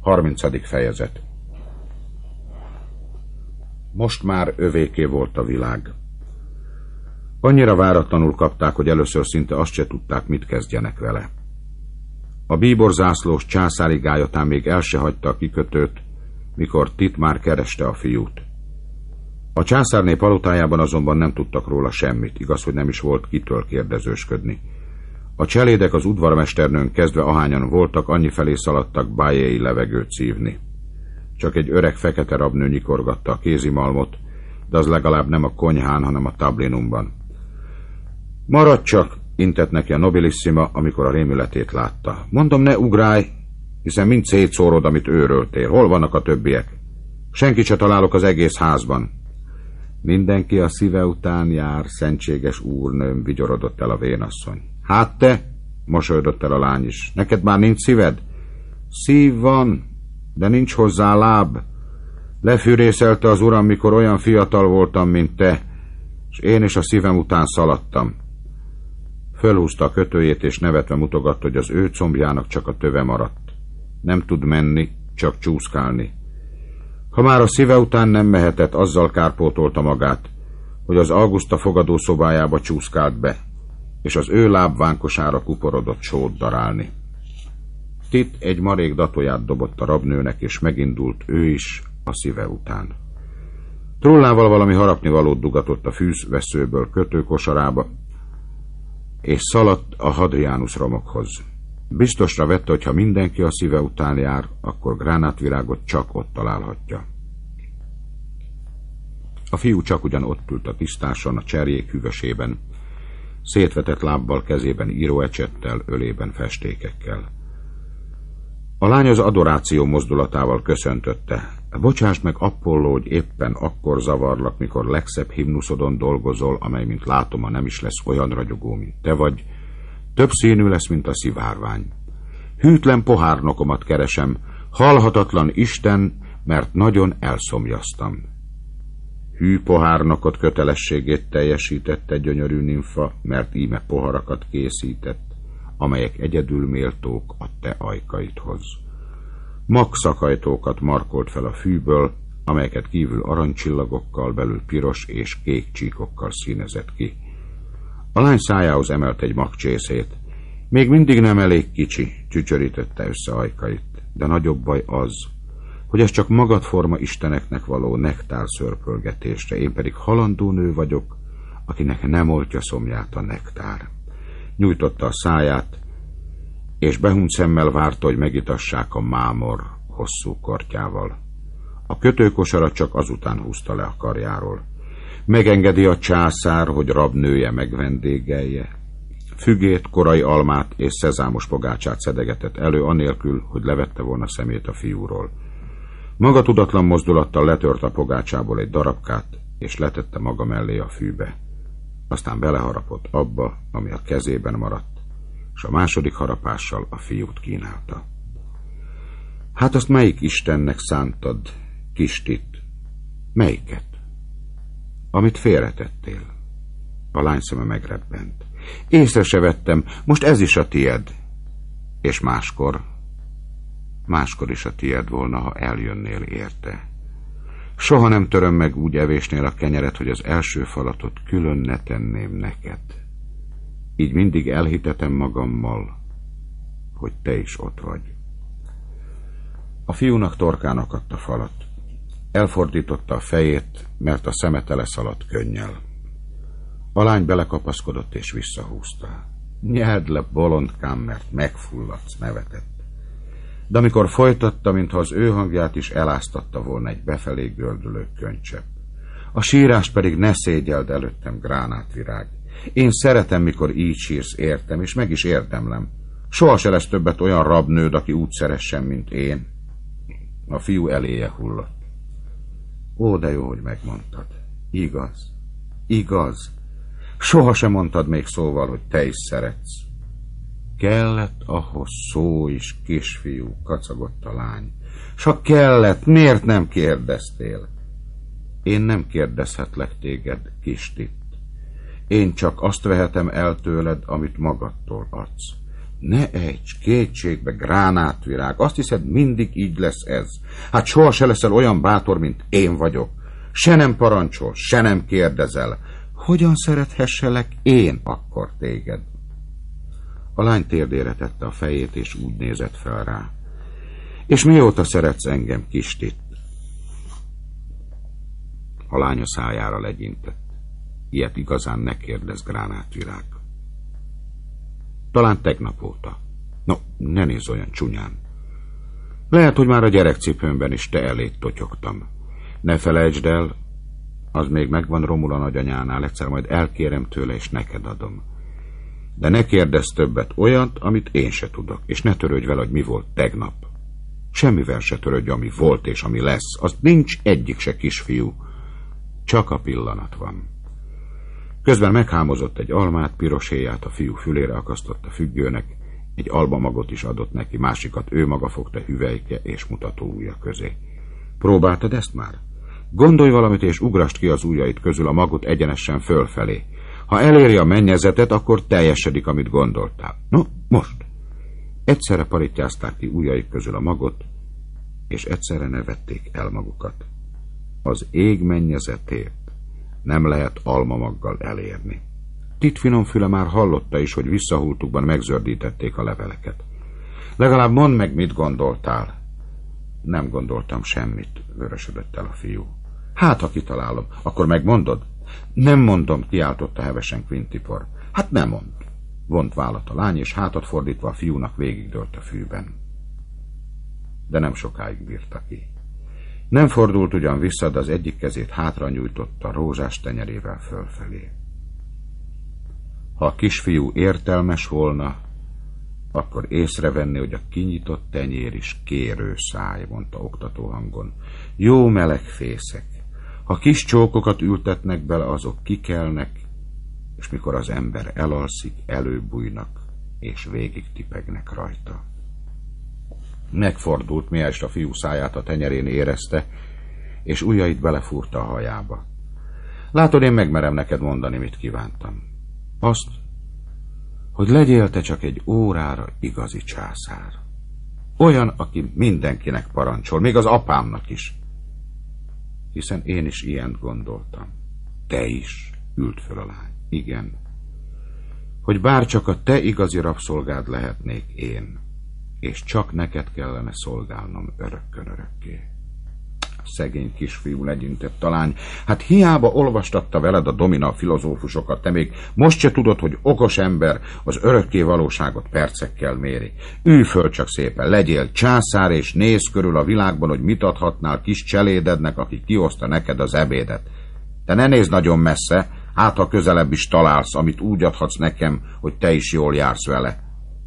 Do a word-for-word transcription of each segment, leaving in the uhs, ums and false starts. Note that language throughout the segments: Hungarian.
harmincadik fejezet. Most már övéké volt a világ. Annyira váratlanul kapták, hogy először szinte azt se tudták, mit kezdjenek vele. A bíborzászlós császári gályatán még el se hagyta a kikötőt, mikor Tit már kereste a fiút. A császárné palotájában azonban nem tudtak róla semmit, igaz, hogy nem is volt kitől kérdezősködni. A cselédek az udvarmesternőn kezdve ahányan voltak, annyi felé szaladtak bájéi levegőt szívni. Csak egy öreg fekete rabnő nyikorgatta a kézimalmot, de az legalább nem a konyhán, hanem a tablinumban. Maradj csak, intett neki a nobilissima, amikor a rémületét látta. Mondom, ne ugrálj, hiszen mind szétszórod, amit őröltél. Hol vannak a többiek? Senkit se találok az egész házban. Mindenki a szíve után jár, szentséges úrnőm, vigyorodott el a vénasszony. Hát te, mosolydott el a lány is, neked már nincs szíved? Szív van, de nincs hozzá láb. Lefűrészelte az uram, mikor olyan fiatal voltam, mint te, és én is a szívem után szaladtam. Fölhúzta a kötőjét, és nevetve mutogatta, hogy az ő combjának csak a töve maradt. Nem tud menni, csak csúszkálni. Ha már a szíve után nem mehetett, azzal kárpótolta magát, hogy az Augusta fogadószobájába csúszkált be, és az ő lábvánkosára kuporodott sót darálni. Tit egy marék datóját dobott a rabnőnek, és megindult ő is a szíve után. Trollával valami harapnivalót dugatott a fűzveszőből kötőkosarába, és szaladt a Hadrianus romokhoz. Biztosra vette, hogy ha mindenki a szíve után jár, akkor gránátvirágot csak ott találhatja. A fiú csak ugyan ott ült a tisztáson, a cserjék hűvösében, szétvetett lábbal, kezében íróecsettel, ölében festékekkel. A lány az adoráció mozdulatával köszöntötte. Bocsásd meg, Apolló, hogy éppen akkor zavarlak, mikor legszebb himnuszodon dolgozol, amely, mint látom, a nem is lesz olyan ragyogó, mint te vagy. Több színű lesz, mint a szivárvány. Hűtlen pohárnokomat keresem, halhatatlan Isten, mert nagyon elszomjaztam. Hű pohárnokot kötelességét teljesítette gyönyörű nimfa, mert íme poharakat készített, amelyek egyedül méltók a te ajkaidhoz. Magszakajtókat markolt fel a fűből, amelyeket kívül aranycsillagokkal, belül piros és kék csíkokkal színezett ki. A lány szájához emelt egy magcsészét. Még mindig nem elég kicsi, csücsörítette össze ajkait, de nagyobb baj az, hogy ez csak magadforma isteneknek való nektár szörpölgetésre, én pedig halandó nő vagyok, akinek nem oltja szomját a nektár. Nyújtotta a száját, és behunyt szemmel várta, hogy megitassák a mámor hosszú kortyával. A kötőkosara csak azután húzta le a karjáról. Megengedi a császár, hogy rabnője megvendégelje. Fügét, korai almát és szezámos pogácsát szedegetett elő, anélkül, hogy levette volna szemét a fiúról. Maga tudatlan mozdulattal letört a pogácsából egy darabkát, és letette maga mellé a fűbe. Aztán beleharapott abba, ami a kezében maradt, és a második harapással a fiút kínálta. Hát azt melyik istennek szántad, kis Tit? Melyiket? Amit félretettél. A lány szeme megrebbent. Észre se vettem, most ez is a tied. És máskor? Máskor is a tied volna, ha eljönnél érte. Soha nem töröm meg úgy evésnél a kenyeret, hogy az első falatot külön ne tenném neked. Így mindig elhitetem magammal, hogy te is ott vagy. A fiúnak torkán akadt a falat. Elfordította a fejét, mert a szeme tele szaladt könnyel. A lány belekapaszkodott és visszahúzta. Nyeld le, bolondkám, mert megfulladsz, nevetett. De amikor folytatta, mintha az ő hangját is eláztatta volna egy befelé gördülő könycsepp. A sírást pedig ne szégyeld előttem, gránátvirág. Én szeretem, mikor így sírsz, értem, és meg is érdemlem. Soha se lesz többet olyan rabnőd, aki úgy szeressen, mint én. A fiú eléje hullott. Ó, de jó, hogy megmondtad. Igaz, igaz. Soha sem mondtad még szóval, hogy te is szeretsz. Kellett ahhoz szó is, kisfiú, kacagott a lány. S ha kellett, miért nem kérdeztél? Én nem kérdezhetlek téged, kis Tit. Én csak azt vehetem el tőled, amit magadtól adsz. Ne ejts kétségbe, gránátvirág, azt hiszed, mindig így lesz ez. Hát soha se leszel olyan bátor, mint én vagyok. Se nem parancsol, se nem kérdezel. Hogyan szerethesselek én akkor téged? A lány térdére tette a fejét, és úgy nézett fel rá. És mióta szeretsz engem, kis Tit? A lány a szájára legyintett. Ilyet igazán ne kérdezz, gránátvirág. Talán tegnap óta. No, ne nézz olyan csúnyán. Lehet, hogy már a gyerekcipőmben is te elét totyogtam. Ne felejtsd el, az még megvan Romula nagyanyánál, egyszer majd elkérem tőle, és neked adom. De ne kérdezz többet olyat, amit én se tudok, és ne törődj vele, hogy mi volt tegnap. Semmivel se törődj, ami volt és ami lesz. Az nincs egyik se kisfiú. Csak a pillanat van. Közben meghámozott egy almát, piroséját a fiú fülére akasztotta függőnek, egy albamagot is adott neki, másikat ő maga fogta hüvelyke és mutató ujja közé. Próbáltad ezt már? Gondolj valamit, és ugrast ki az ujjait közül a magot egyenesen fölfelé. Ha eléri a mennyezetet, akkor teljesedik, amit gondoltál. No, most! Egyszerre parittyázták ki ujjaik közül a magot, és egyszerre nevették el magukat. Az ég mennyezetét nem lehet almamaggal elérni. Tit finomfüle már hallotta is, hogy visszahultukban megzördítették a leveleket. Legalább mondd meg, mit gondoltál. Nem gondoltam semmit, vörösödött el a fiú. Hát, ha kitalálom, akkor megmondod? Nem mondom, kiáltotta hevesen Quintipor. Hát nem mond. Vont vállat a lány, és hátat fordítva a fiúnak végigdőlt a fűben. De nem sokáig bírta ki. Nem fordult ugyan vissza, de az egyik kezét hátra nyújtotta rózsás tenyerével fölfelé. Ha a kisfiú értelmes volna, akkor észrevenni, hogy a kinyitott tenyér is kérő száj, mondta oktató hangon. Jó meleg fészek. Ha kis csókokat ültetnek bele, azok kikelnek, és mikor az ember elalszik, előbújnak, és végig tipegnek rajta. Megfordult, miért a fiú száját a tenyerén érezte, és ujjait belefúrta a hajába. Látod, én megmerem neked mondani, mit kívántam. Azt, hogy legyél te csak egy órára igazi császár. Olyan, aki mindenkinek parancsol, még az apámnak is. Hiszen én is ilyent gondoltam. Te is, ült föl a lány. Igen. Hogy bárcsak a te igazi rabszolgád lehetnék én, és csak neked kellene szolgálnom örökkön örökké. Szegény kisfiú, legyintett a lány. Hát hiába olvastatta veled a Domina filozófusokat, te még most se tudod, hogy okos ember az örökké valóságot percekkel méri. Ülj föl csak szépen, legyél császár, és nézz körül a világban, hogy mit adhatnál kis cselédednek, aki kioszta neked az ebédet. Te ne nézz nagyon messze, hát ha közelebb is találsz, amit úgy adhatsz nekem, hogy te is jól jársz vele.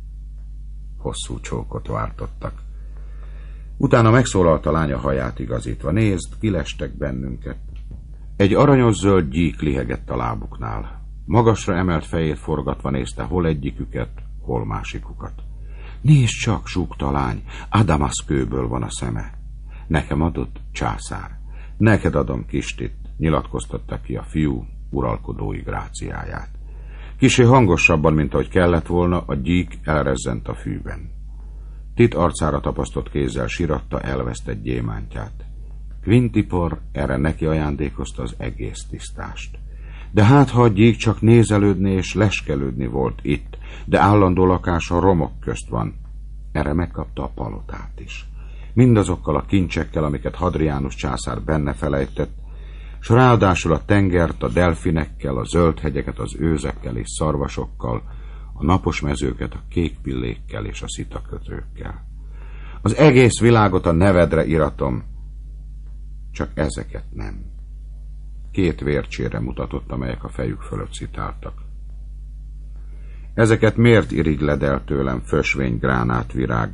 Hosszú csókot váltottak. Utána megszólalt a lánya haját igazítva. Nézd, kilestek bennünket. Egy aranyos-zöld gyík lihegett a lábuknál. Magasra emelt fejét forgatva nézte hol egyiküket, hol másikukat. Nézd csak, súgta a lány, Adamas kőből van a szeme. Nekem adott, császár. Neked adom, kis Tit, nyilatkoztatta ki a fiú uralkodói gráciáját. Kissé hangosabban, mint ahogy kellett volna, a gyík elrezzent a fűben. Tit arcára tapasztott kézzel siratta elvesztett gyémántját. Quintipor erre neki ajándékozta az egész tisztást. De hát, ha a gyík csak nézelődni és leskelődni volt itt, de állandó lakása romok közt van, erre megkapta a palotát is. Mindazokkal a kincsekkel, amiket Hadrianus császár benne felejtett, s ráadásul a tengert, a delfinekkel, a zöld hegyeket, az őzekkel és szarvasokkal, a napos mezőket, a kék pillékkel és a szitakötőkkel. Az egész világot a nevedre iratom, csak ezeket nem. Két vércsére mutatott, amelyek a fejük fölött szitáltak. Ezeket miért irigyled el tőlem, fösvény gránátvirág?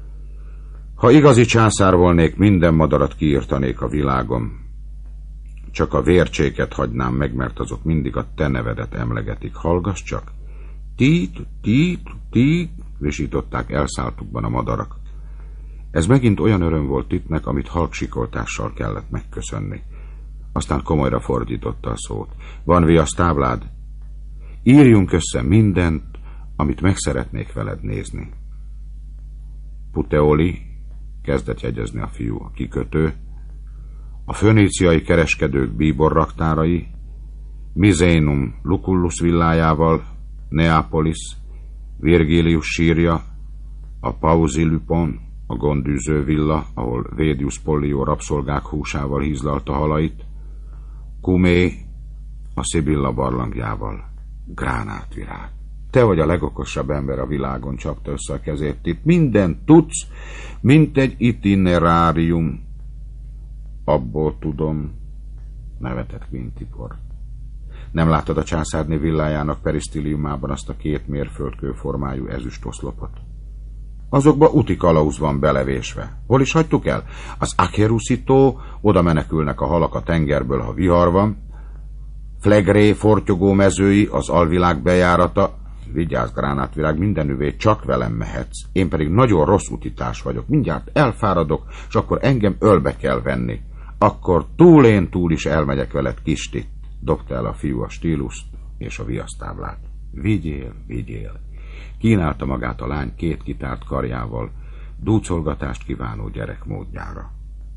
Ha igazi császár volnék, minden madarat kiírtanék a világon. Csak a vércséket hagynám meg, mert azok mindig a te nevedet emlegetik. Hallgass csak! Tít, tít, tít, visították elszálltukban a madarak. Ez megint olyan öröm volt Titnek, amit halk sikoltással kellett megköszönni. Aztán komolyra fordította a szót. Van viasztáblád? Írjunk össze mindent, amit meg szeretnék veled nézni. Puteoli, kezdett jegyezni a fiú, a kikötő, a föníciai kereskedők bíbor raktárai, Misenum Lucullus villájával, Neapolis, Virgilius sírja, a Pausilupon, a gondűző villa, ahol Vedius Pollio rabszolgák húsával hízlalta halait, Cumé, a Szibilla barlangjával, gránátvirág. Te vagy a legokosabb ember a világon, csapta össze a kezét itt. Minden tudsz, mint egy itinerárium. Abból tudom, nevetett Quintipor. Nem láttad a császárné villájának perisztiliumában azt a két mérföldkő formájú ezüstoszlopot? Azokba úti kalauz van belevésve. Hol is hagytuk el? Az Akerusitó, oda menekülnek a halak a tengerből, ha vihar van. Flegré fortyogó mezői, az alvilág bejárata. Vigyázz, gránátvirág, mindenüvé csak velem mehetsz. Én pedig nagyon rossz utitás vagyok. Mindjárt elfáradok, és akkor engem ölbe kell venni. Akkor túl én túl is elmegyek veled, Kistit. Dobta el a fiú a stílust és a viasztáblát. Vigyél, vigyél. Kínálta magát a lány két kitárt karjával, dúcolgatást kívánó gyerek módjára.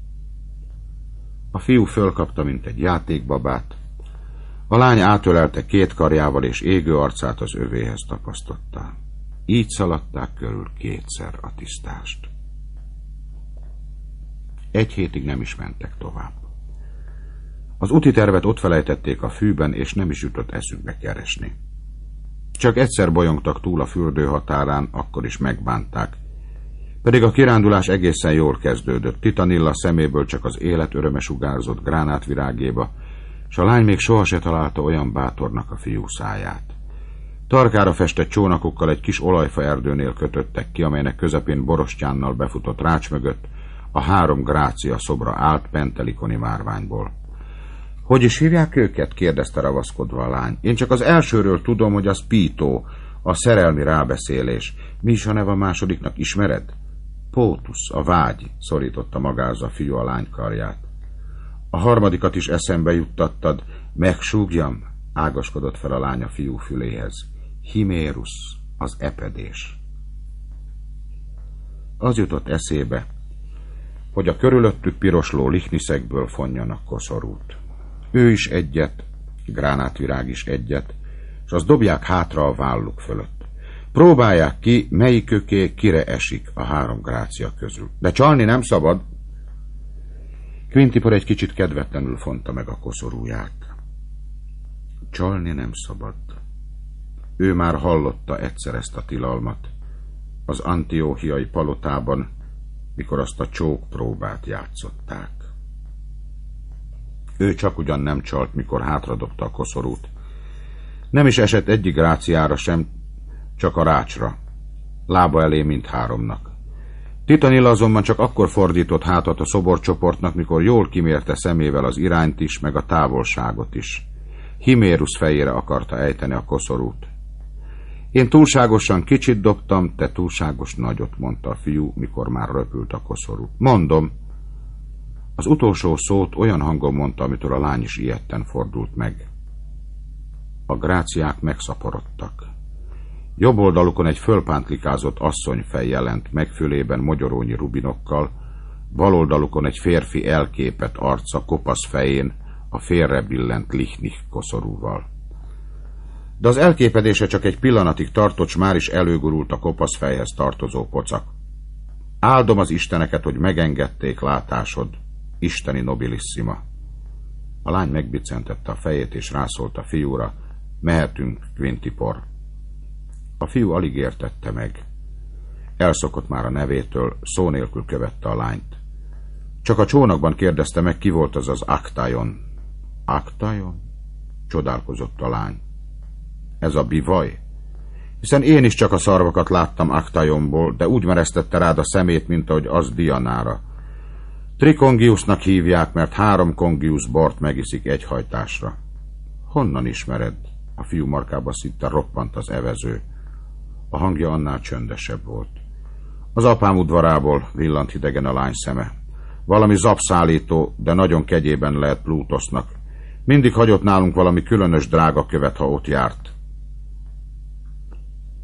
A fiú fölkapta, mint egy játékbabát. A lány átölelte két karjával, és égő arcát az övéhez tapasztotta. Így szaladták körül kétszer a tisztást. Egy hétig nem is mentek tovább. Az úti tervet ott felejtették a fűben, és nem is jutott eszükbe keresni. Csak egyszer bolyongtak túl a fürdő határán, akkor is megbánták. Pedig a kirándulás egészen jól kezdődött. Titanilla szeméből csak az élet öröme sugárzott gránátvirágéba, s a lány még soha se találta olyan bátornak a fiú száját. Tarkára festett csónakokkal egy kis olajfa erdőnél kötöttek ki, amelynek közepén borostyánnal befutott rács mögött a három grácia szobra állt pentelikoni márványból. Hogy is hívják őket? Kérdezte ravaszkodva a lány. Én csak az elsőről tudom, hogy az Pító, a szerelmi rábeszélés. Mi is a neve a másodiknak, ismered? Pótusz, a vágy, szorította magához a fiú a lány karját. A harmadikat is eszembe juttattad. Megsúgjam, ágaskodott fel a lány a fiú füléhez. Himérus, az epedés. Az jutott eszébe, hogy a körülöttük pirosló lichniszekből fonjanak koszorút. Ő is egyet, gránátvirág is egyet, és azt dobják hátra a válluk fölött. Próbálják ki, melyiköké kire esik a három grácia közül. De csalni nem szabad. Quintipor egy kicsit kedvetlenül fonta meg a koszorúját. Csalni nem szabad. Ő már hallotta egyszer ezt a tilalmat. Az antióhiai palotában, mikor azt a csók próbát játszották. Ő csak ugyan nem csalt, mikor hátradobta a koszorút. Nem is esett egyik gráciára sem, csak a rácsra. Lába elé mindháromnak. Titanilla azonban csak akkor fordított hátat a szoborcsoportnak, mikor jól kimérte szemével az irányt is, meg a távolságot is. Himérus fejére akarta ejteni a koszorút. Én túlságosan kicsit dobtam, te túlságos nagyot, mondta a fiú, mikor már röpült a koszorú. Mondom. Az utolsó szót olyan hangon mondta, amitől a lány is ijedten fordult meg. A gráciák megszaporodtak. Jobb oldalukon egy fölpántlikázott asszonyfej jelent meg, fülében mogyorónyi rubinokkal, bal oldalukon egy férfi elképett arca kopasz fején, a félrebillent lichnik koszorúval. De az elképedése csak egy pillanatig tartott, s már is előgurult a kopasz fejhez tartozó pocak. Áldom az isteneket, hogy megengedték, látásod, isteni nobilissima. A lány megbicentette a fejét, és rászólt a fiúra, mehetünk, Quintipor. A fiú alig értette meg. Elszokott már a nevétől, szó nélkül követte a lányt. Csak a csónakban kérdezte meg, ki volt az az Aktajon. Aktajon? Csodálkozott a lány. Ez a bivaj? Hiszen én is csak a szarvakat láttam Aktajonból, de úgy meresztette rád a szemét, mint ahogy az Dianára. Trikongiusnak hívják, mert három kongius bort megiszik egy hajtásra. Honnan ismered? A fiú markába szinte roppant az evező. A hangja annál csöndesebb volt. Az apám udvarából, villant hidegen a lány szeme. Valami zapszállító, de nagyon kegyében lehet Plutosznak. Mindig hagyott nálunk valami különös drága követ, ha ott járt.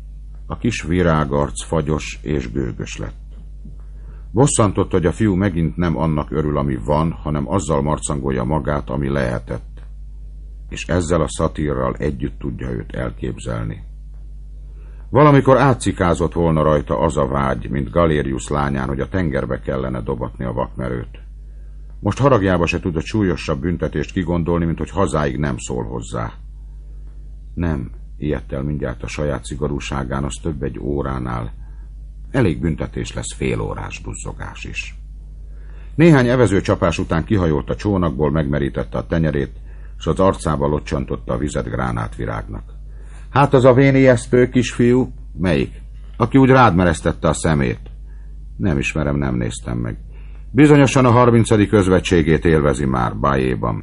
A kis virágarc fagyos és gőgös lett. Bosszantott, hogy a fiú megint nem annak örül, ami van, hanem azzal marcangolja magát, ami lehetett, és ezzel a szatírral együtt tudja őt elképzelni. Valamikor átszikázott volna rajta az a vágy, mint Galérius lányán, hogy a tengerbe kellene dobatni a vakmerőt. Most haragjába se tudott súlyosabb büntetést kigondolni, mint hogy hazáig nem szól hozzá. Nem, ijedt el mindjárt a saját szigorúságán, az több egy óránál. Elég büntetés lesz fél órás duzzogás is. Néhány evező csapás után kihajolt a csónakból, megmerítette a tenyerét, és az arcába locsantotta a vizet gránátvirágnak. Hát az a vén ijesztő kisfiú? Melyik? Aki úgy rád meresztette a szemét. Nem ismerem, nem néztem meg. Bizonyosan a harmincadik özvegységét élvezi már Bayéban.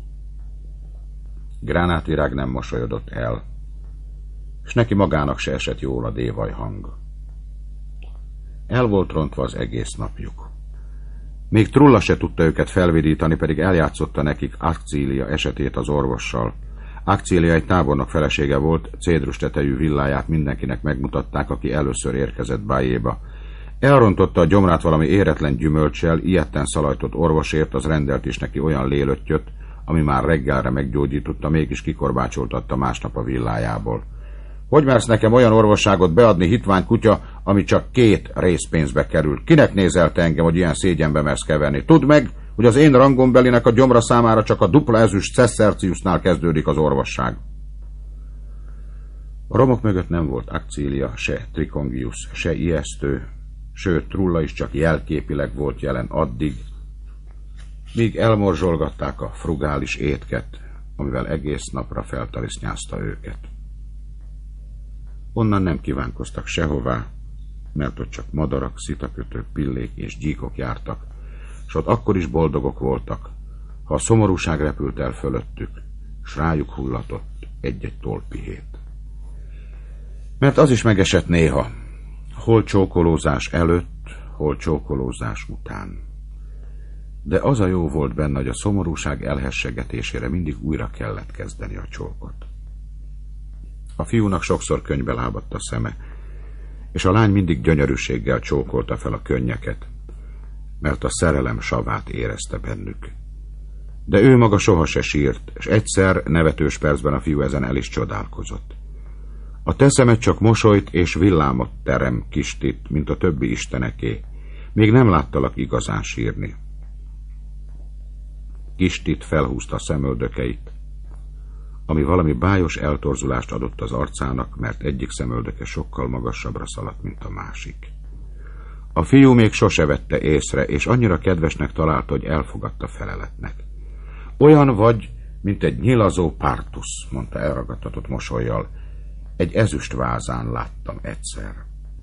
Gránátvirág nem mosolyodott el, és neki magának se esett jól a dévaj hang. El volt rontva az egész napjuk. Még Trulla se tudta őket felvidítani, pedig eljátszotta nekik Akcília esetét az orvossal. Akcília egy tábornok felesége volt, cédrus tetejű villáját mindenkinek megmutatták, aki először érkezett Bayéba. Elrontotta a gyomrát valami éretlen gyümölccsel, ijedten szalajtott orvosért, az rendelt is neki olyan lélöttyöt, ami már reggelre meggyógyította, mégis kikorbácsoltatta másnap a villájából. Hogy mersz nekem olyan orvosságot beadni, hitvány kutya, ami csak két részpénzbe kerül? Kinek nézel te engem, hogy ilyen szégyenbe mersz keverni? Tudd meg, hogy az én rangombelinek a gyomra számára csak a dupla ezüst Cesserciusnál kezdődik az orvosság. A romok mögött nem volt Akcília, se Trikongius, se ijesztő, sőt Trulla is csak jelképileg volt jelen addig, míg elmorzsolgatták a frugális étket, amivel egész napra feltalisznyázta őket. Onnan nem kívánkoztak sehová, mert ott csak madarak, szitakötők, pillék és gyíkok jártak, s ott akkor is boldogok voltak, ha a szomorúság repült el fölöttük, s rájuk hullatott egy-egy tolpihét. Mert az is megesett néha, hol csókolózás előtt, hol csókolózás után. De az a jó volt benne, hogy a szomorúság elhessegetésére mindig újra kellett kezdeni a csókot. A fiúnak sokszor könnybe lábadt a szeme, és a lány mindig gyönyörűséggel csókolta fel a könnyeket, mert a szerelem savát érezte bennük. De ő maga soha se sírt, és egyszer nevetős percben a fiú ezen el is csodálkozott. A te szemed csak mosolyt és villámot terem, Kistit, mint a többi isteneké. Még nem láttalak igazán sírni. Kistit felhúzta a szemöldökeit, ami valami bájos eltorzulást adott az arcának, mert egyik szemöldöke sokkal magasabbra szaladt, mint a másik. A fiú még sose vette észre, és annyira kedvesnek találta, hogy elfogadta feleletnek. Olyan vagy, mint egy nyilazó pártusz, mondta elragadtatott mosollyal. Egy ezüst vázán láttam egyszer.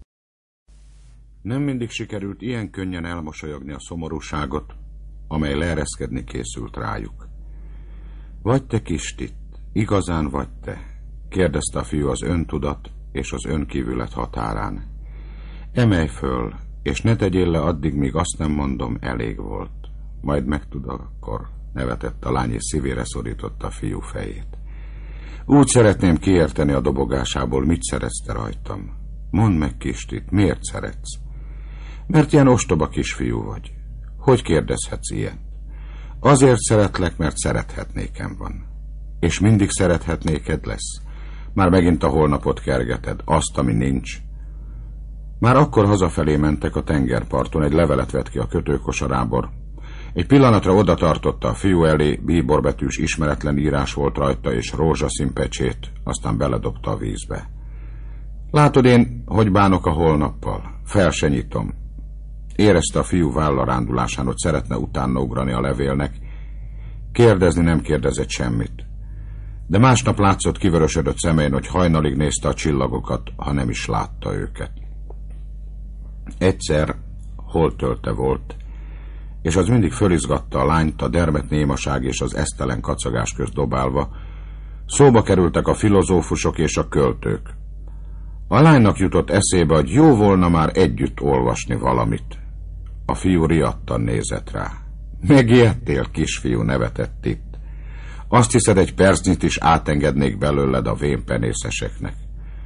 Nem mindig sikerült ilyen könnyen elmosolyogni a szomorúságot, amely leereszkedni készült rájuk. Vagy te, Kistit, igazán vagy te? Kérdezte a fiú az öntudat és az önkívület határán. Emelj föl, és ne tegyél le addig, míg azt nem mondom, elég volt. Majd megtudod akkor, nevetett a lány, és szívére szorította a fiú fejét. Úgy szeretném kiérteni a dobogásából, mit szeretsz te rajtam. Mondd meg, Kistit, miért szeretsz? Mert ilyen ostoba kisfiú vagy. Hogy kérdezhetsz ilyen? Azért szeretlek, mert szerethetnékem van. És mindig szerethetnéked lesz. Már megint a holnapot kergeted, azt, ami nincs. Már akkor hazafelé mentek a tengerparton, egy levelet vett ki a kötőkosarából. Egy pillanatra oda tartotta a fiú elé, bíborbetűs ismeretlen írás volt rajta, és rózsaszín pecsét, aztán beledobta a vízbe. Látod én, hogy bánok a holnappal? Fel se nyitom. Érezte a fiú vállarándulásán, hogy szeretne utána ugrani a levélnek. Kérdezni nem kérdezett semmit. De másnap látszott kivörösödött szemén, hogy hajnalig nézte a csillagokat, ha nem is látta őket. Egyszer holtölte volt, és az mindig fölizgatta a lányt, a dermet némaság és az esztelen kacagás közt dobálva. Szóba kerültek a filozófusok és a költők. A lánynak jutott eszébe, hogy jó volna már együtt olvasni valamit. A fiú riadtan nézett rá. Megijedtél, kisfiú, nevetett itt. Azt hiszed, egy percnyit is átengednék belőled a vénpenészeseknek.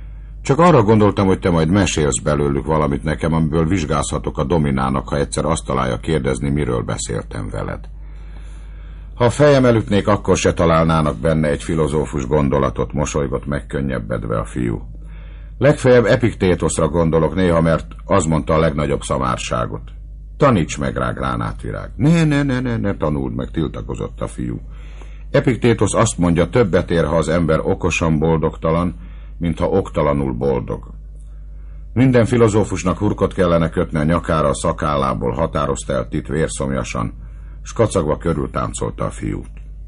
Csak arra gondoltam, hogy te majd mesélsz belőlük valamit nekem, amiből vizsgázhatok a Dominának, ha egyszer azt találja kérdezni, miről beszéltem veled. Ha a fejem elütnék, akkor se találnának benne egy filozófus gondolatot, mosolygott megkönnyebbedve a fiú. Legfeljebb Epiktétoszra gondolok néha, mert az mondta a legnagyobb szamárságot. Taníts meg rá, gránátvirág. Ne, ne, ne, ne, ne tanuld meg, tiltakozott a fiú. Epiktétosz azt mondja, többet ér, ha az ember okosan boldogtalan, mint ha oktalanul boldog. Minden filozófusnak hurkot kellene kötni a nyakára a szakállából, határozta el Tit vérszomjasan, s kacagva körül táncolta a fiút.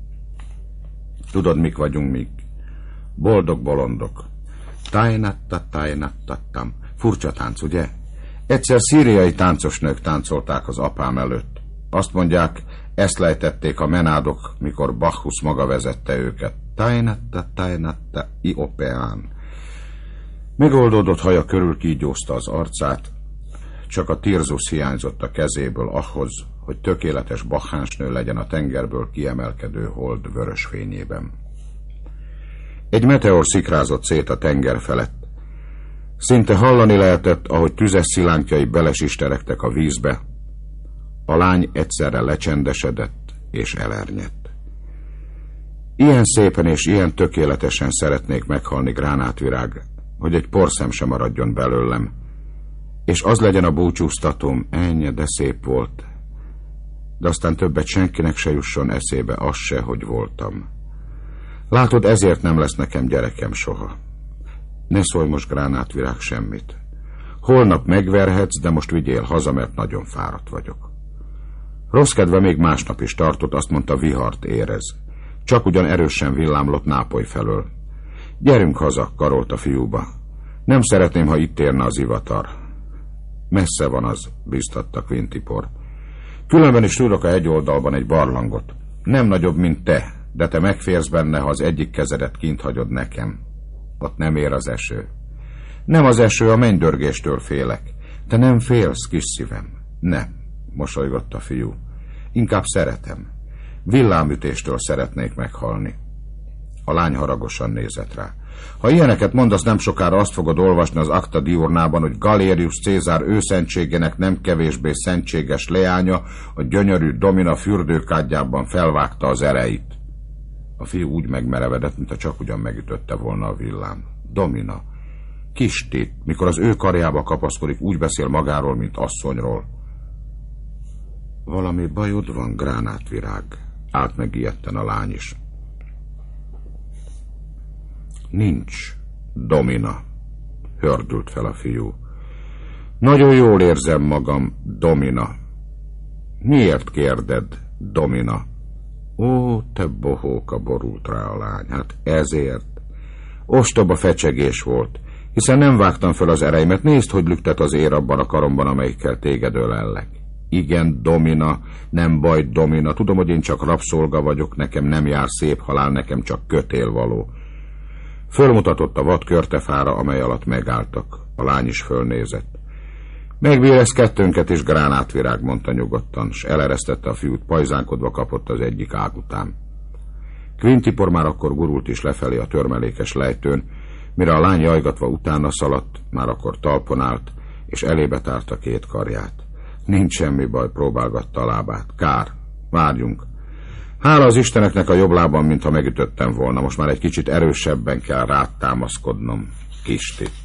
Tudod, mik vagyunk mi? Boldog bolondok. Tájnatta, tájnattattam. Furcsa tánc, ugye? Egyszer szíriai táncosnők táncolták az apám előtt. Azt mondják, ezt lejtették a menádok, mikor Bacchus maga vezette őket. Tájnatta, tájnatta, iopeán. Megoldódott haja körül kígyózta az arcát, csak a Tirzus hiányzott a kezéből ahhoz, hogy tökéletes bakhánsnő legyen a tengerből kiemelkedő hold vörös fényében. Egy meteor szikrázott szét a tenger felett. Szinte hallani lehetett, ahogy tüzes szilánkjai belesisterektek a vízbe. A lány egyszerre lecsendesedett és elernyett. Ilyen szépen és ilyen tökéletesen szeretnék meghalni, gránátvirág, hogy egy porszem sem maradjon belőlem, és az legyen a búcsúztatóm, ennyi, de szép volt, de aztán többet senkinek se jusson eszébe az se, hogy voltam. Látod, ezért nem lesz nekem gyerekem soha. Ne szólj most, gránátvirág, semmit. Holnap megverhetsz, de most vigyél haza, mert nagyon fáradt vagyok. Rossz kedve még másnap is tartott, azt mondta, vihart érez. Csak ugyan erősen villámlott Nápoly felől. Gyerünk haza, karolt a fiúba. Nem szeretném, ha itt érne az ivatar. Messze van az, biztatta Quintipor. Különben is tudok a hegyoldalban egy barlangot. Nem nagyobb, mint te, de te megférsz benne, ha az egyik kezedet kint hagyod nekem. Ott nem ér az eső. Nem az eső, a mennydörgéstől félek. Te nem félsz, kis szívem. Nem, mosolygott a fiú. Inkább szeretem. Villámütéstől szeretnék meghalni. A lány haragosan nézett rá. Ha ilyeneket mondasz, nem sokára azt fogod olvasni az Acta Diurnában, hogy Galerius Cézár őszentségének nem kevésbé szentséges leánya a gyönyörű Domina fürdőkádjában felvágta az ereit. A fiú úgy megmerevedett, mintha csak ugyan megütötte volna a villám. Domina. Kis Tit, mikor az ő karjába kapaszkodik, úgy beszél magáról, mint asszonyról. Valami bajod van, gránátvirág? Állt meg ijedten a lány is. Nincs, Domina, hördült fel a fiú. Nagyon jól érzem magam, Domina. Miért kérded, Domina? Ó, te bohóka, borult rá a lány. Hát ezért. Ostoba fecsegés volt, hiszen nem vágtam föl az ereimet. Nézd, hogy lüktet az ér abban a karomban, amelyikkel téged ölellek. Igen, Domina, nem baj, Domina. Tudom, hogy én csak rabszolga vagyok, nekem nem jár szép halál, nekem csak kötélvaló. Fölmutatott a vad körtefára, amely alatt megálltak. A lány is fölnézett. Megbíresz kettőnket is, gránátvirág, mondta nyugodtan, s eleresztette a fiút, pajzánkodva kapott az egyik ág után. Quintipor már akkor gurult is lefelé a törmelékes lejtőn, mire a lány jajgatva utána szaladt, már akkor talpon állt, és elébe tárta két karját. Nincs semmi baj, próbálgatta a lábát. Kár, várjunk. Hála az Isteneknek a jobb lábam, mintha megütöttem volna, most már egy kicsit erősebben kell rád támaszkodnom, kis Tit.